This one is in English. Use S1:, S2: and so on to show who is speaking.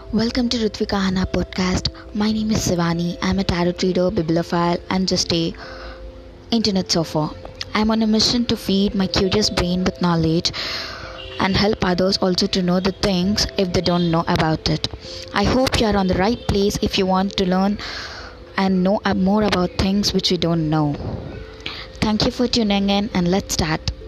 S1: Welcome to Ritvika Hana podcast. My name is Sivani. I'm a tarot reader, bibliophile, and just a internet surfer. I'm on a mission to feed my curious brain with knowledge and help others also to know the things if they don't know about it. I hope you are on the right place if you want to learn and know more about things which we don't know. Thank you for tuning in and let's start.